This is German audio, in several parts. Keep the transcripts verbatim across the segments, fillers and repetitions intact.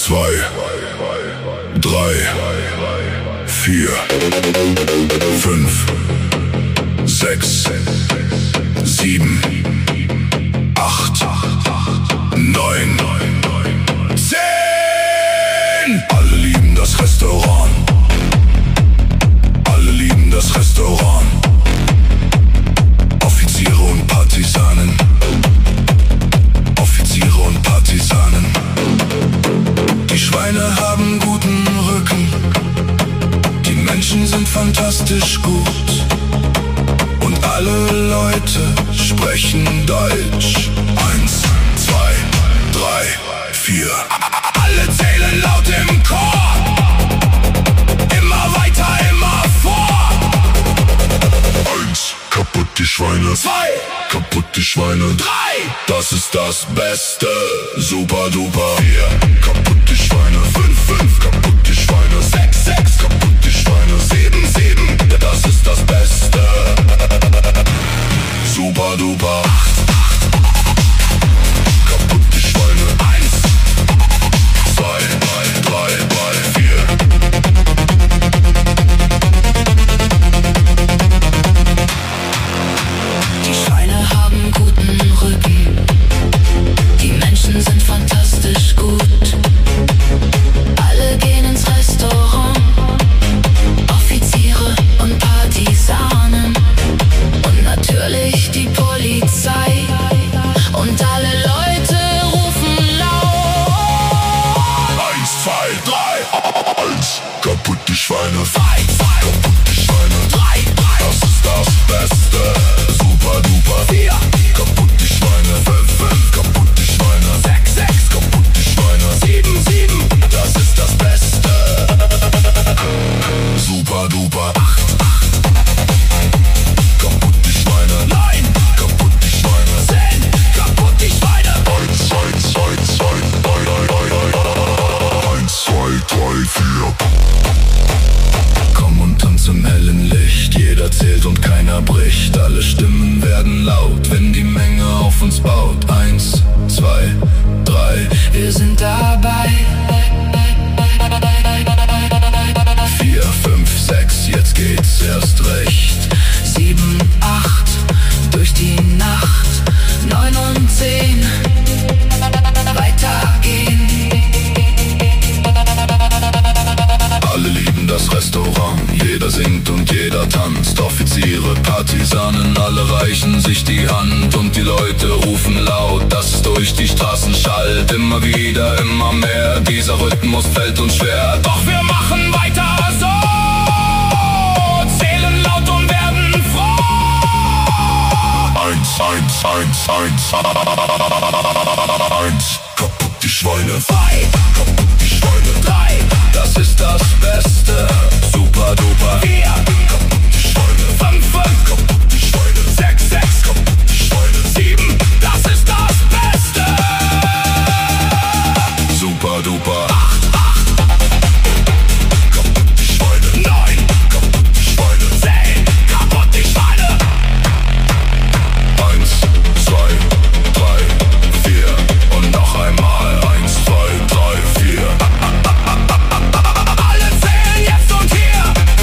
zwei, drei, vier, fünf, sechs, sieben, acht, neun, zehn. Alle lieben das Restaurant. Alle lieben das Restaurant. Offiziere und Partisanen. Offiziere und Partisanen. Die Schweine haben guten Rücken. Die Menschen sind fantastisch gut. Und alle Leute sprechen Deutsch. Eins, zwei, drei, vier. Alle zählen laut im Chor. Immer weiter, immer vor. Eins, kaputt die Schweine. Zwei, kaputt die Schweine. Drei, das ist das Beste. Super duper. Vier, kaputt die Schweine. Fünf, fünf, kaputt die Schweine. Sechs, sechs, kaputt die Schweine. Sieben, sieben, das ist das Beste. Super duper. Acht, acht, kaputt die Schweine. Eins, zwei, drei, drei, drei, vier. Die Schweine haben guten Rücken. Die Menschen sind fantastisch gut. Alle gehen ins Restaurant. Offiziere und Partisanen. Und natürlich die Polizei. Und alle Leute rufen laut. Eins, zwei, drei. Eins, kaputt die Schweine. Zwei, zwei, kaputt die Schweine. Drei, drei, das ist das Beste. Super duper. Vier, kaputt die Schweine. Fünf, fünf, kaputt die Schweine. Sechs, sechs, kaputt die Schweine. Sieben, sieben, das ist das Beste. Super duper. Acht, acht, kaputt die Schweine. Neun, kaputt die Schweine. Zehn, kaputt die Schweine. Eins, eins, eins, eins, eins, zwei, drei, vier. Komm und tanz im hellen Licht. Jeder zählt und keiner bricht. Alle Stimmen werden laut, wenn die Menge auf uns baut. Eins, zwei, drei, Wir sind dabei. vier, fünf, sechs, jetzt geht's erst recht. Sieben, acht, durch die Nacht. Neun und zehn, weitergehen. Alle lieben das Restaurant, jeder singt und jeder tanzt. Offiziere, Partisanen, alle reichen sich die Hand. Und die Leute rufen laut, dass es durch die Straßen schallt. Immer wieder, immer mehr, dieser Rhythmus fällt uns schwer. Doch wir machen weiter so, zählen laut und werden froh. Eins, eins, eins, eins, eins, kaputt die Schweine. Zwei, kaputt die Schweine. Drei, das ist das Beste. Super duper. Vier, kaputt die Schweine. Fünf, fünf, kaputt die Schweine. Sechs, sechs, kaputt die Schweine. Sieben, das ist das Beste. Super duper. Acht, acht, kaputt die Schweine. Neun, kaputt die Schweine. Zehn, kaputt die Schweine. Eins, zwei, drei, vier und noch einmal. Eins, zwei, drei, vier. Alle zählen jetzt und hier.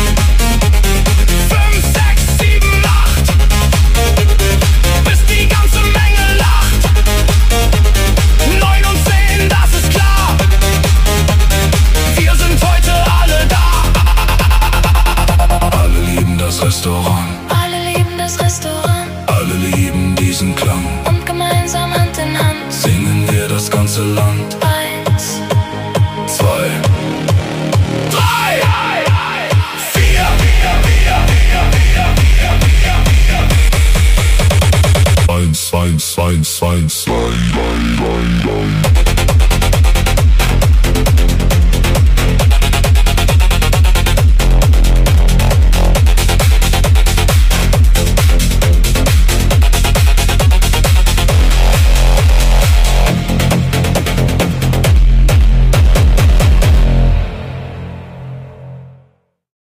Fünf, sechs, sieben, acht. Bis die ganze Menge lacht. Neun und zehn, das ist klar. Wir sind heute alle da. Alle lieben das Restaurant. Alle lieben das Restaurant. Alle lieben diesen Klang. Und gemeinsam Hand in Hand. Singen wir das ganze Land. Eins, Zwei, drei, vier, vier, vier, vier, vier, vier, vier, vier. Eins, eins, eins, eins, zwei.